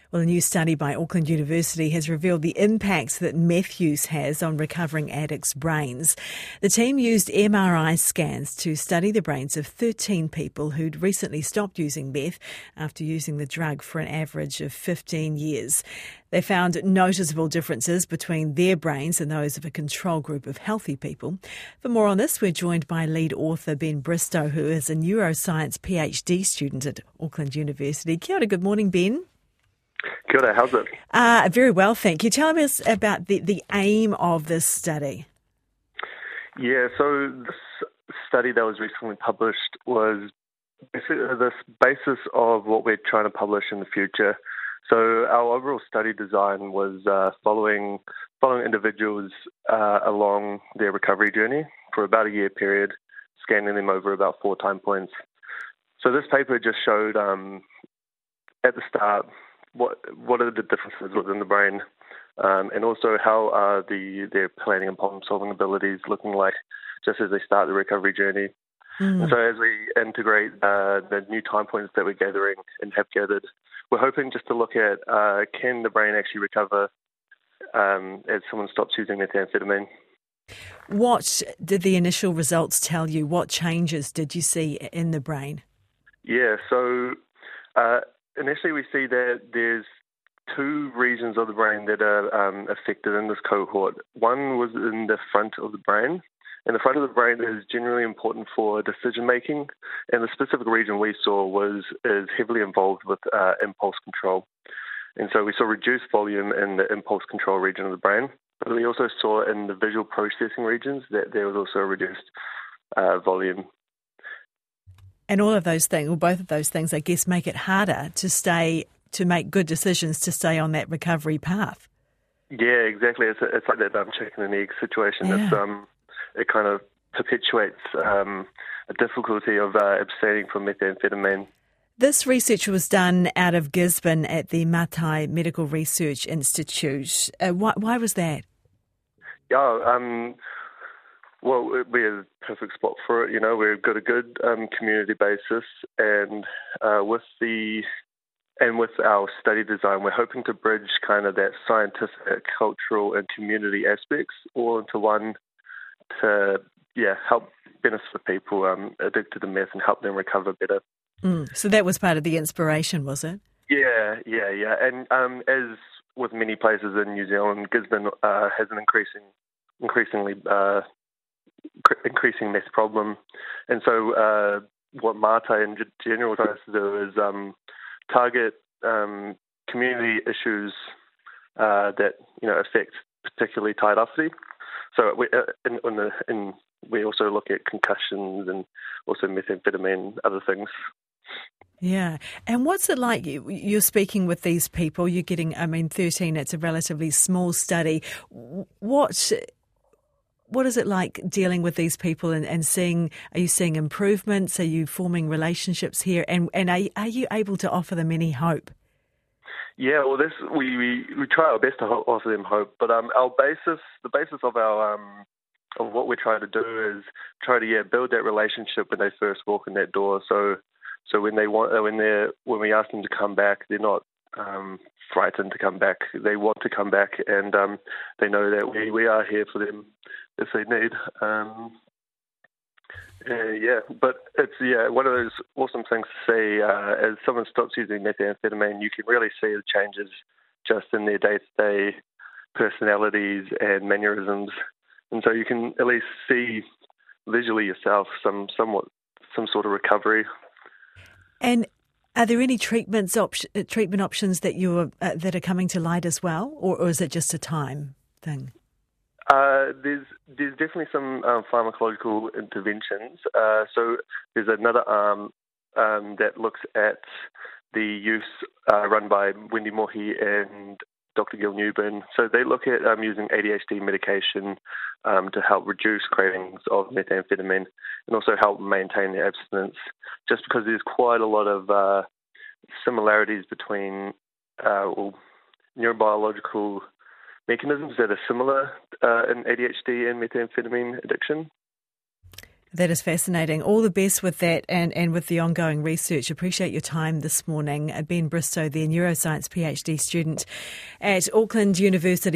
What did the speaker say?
Well, a new study by Auckland University has revealed the impacts that meth use has on recovering addicts' brains. The team used MRI scans to study the brains of 13 people who'd recently stopped using meth after using the drug for an average of 15 years. They found noticeable differences between their brains and those of a control group of healthy people. For more on this, we're joined by lead author Ben Bristow, who is a neuroscience PhD student at Auckland University. Kia ora, good morning, Ben. Kia ora, how's it? Very well, thank you. Tell us about the aim of this study. Yeah, so this study that was recently published was basically the basis of what we're trying to publish in the future. So our overall study design was following individuals along their recovery journey for about a year period, scanning them over about 4 time points. So this paper just showed at the start what are the differences within the brain, and also how are their planning and problem-solving abilities looking like just as they start the recovery journey. And so as we integrate the new time points that we're gathering and have gathered, we're hoping just to look at can the brain actually recover as someone stops using methamphetamine. What did the initial results tell you? What changes did you see in the brain? Yeah, so initially we see that there's 2 regions of the brain that are affected in this cohort. One was in the front of the brain, and the front of the brain is generally important for decision making, and the specific region we saw is heavily involved with impulse control. And so we saw reduced volume in the impulse control region of the brain, but we also saw in the visual processing regions that there was also a reduced volume. And all of those things, or both of those things, I guess, make it harder to make good decisions to stay on that recovery path. Yeah, exactly. It's like that chicken and egg situation. Yeah. It kind of perpetuates a difficulty of abstaining from methamphetamine. This research was done out of Gisborne at the Matai Medical Research Institute. Why was that? Yeah, well, we're a perfect spot for it. You know, we've got a good community basis, and with our study design, we're hoping to bridge kind of that scientific, cultural, and community aspects all into one to help benefit people addicted to meth and help them recover better. So that was part of the inspiration, was it? Yeah. And as with many places in New Zealand, Gisborne has an increasing meth problem, and so what Matai in general tries to do is target community issues that affect particularly Tairawhiti. So we also look at concussions and also methamphetamine, other things. Yeah. And what's it like? You're speaking with these people, you're getting, 13, it's a relatively small study. What is it like dealing with these people and seeing, are you seeing improvements? Are you forming relationships here? And are you able to offer them any hope? Yeah, well, we try our best to offer them hope, but the basis of our of what we're trying to do is try to build that relationship when they first walk in that door. So when we ask them to come back, they're not frightened to come back. They want to come back, and they know that we are here for them if they need. But it's one of those awesome things to see. As someone stops using methamphetamine, you can really see the changes just in their day-to-day personalities and mannerisms, and so you can at least see visually yourself some sort of recovery. And are there any treatment options that that are coming to light as well, or is it just a time thing? There's definitely some pharmacological interventions. So there's another arm that looks at the use run by Wendy Mohi and Dr. Gil Newburn. So they look at using ADHD medication to help reduce cravings of methamphetamine and also help maintain the abstinence, just because there's quite a lot of similarities between neurobiological mechanisms that are similar in ADHD and methamphetamine addiction. That is fascinating. All the best with that and with the ongoing research. Appreciate your time this morning. Ben Bristow, the neuroscience PhD student at Auckland University.